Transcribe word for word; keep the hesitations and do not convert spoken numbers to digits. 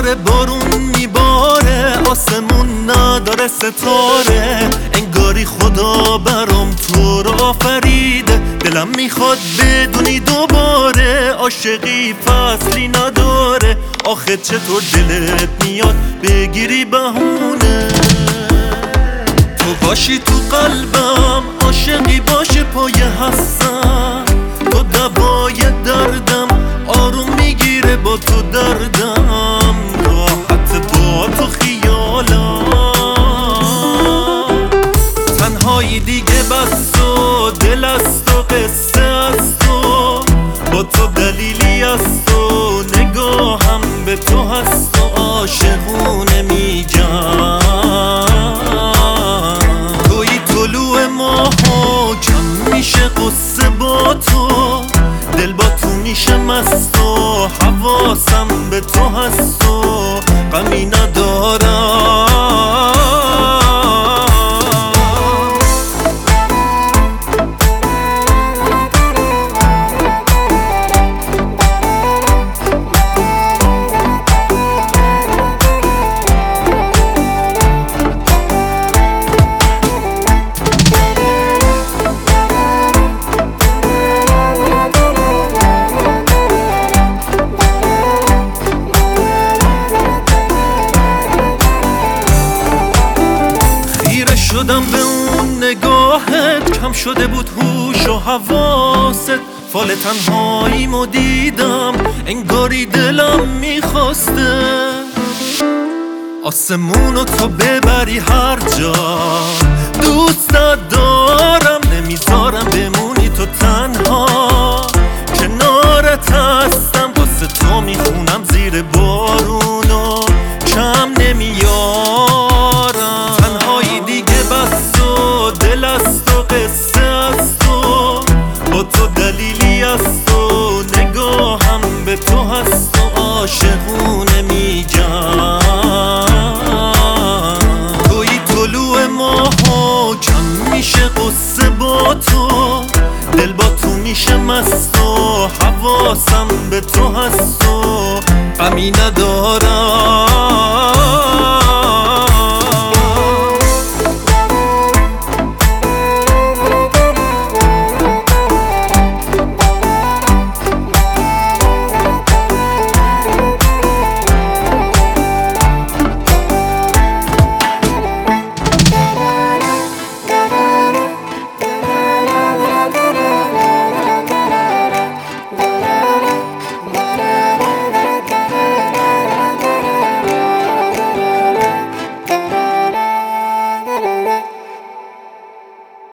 داره بارون میباره، آسمون نداره ستاره، انگاری خدا برام تو رو آفریده. دلم میخواد بدونی دوباره عاشقی فصلی نداره، آخه چطور دلت میاد بگیری بهونه. تو باشی تو قلبم، عاشقی باشه پای هستم، تو دوای دردم، آروم میگیره با تو دردم، راحت با تو خیالم. تنهایی دیگه بس و دل است و قصه است و با تو دلیلی است و نگاهم به تو هست و عاشقونه میگم. توی طلوع ماه و کم میشه قصه با تو، دل با تو میشه مست و حواسم به تو هست و غمی ندارم. شدم به اون نگاهت، کم شده بود هوش و حواست، فال تنهاییمو دیدم انگاری دلم میخواسته آسمونو تو ببری هر جا. دوست ندارم نمیذارم بمونی تو تنها، کنارت هستم واسه تو میخونم زیر بارون.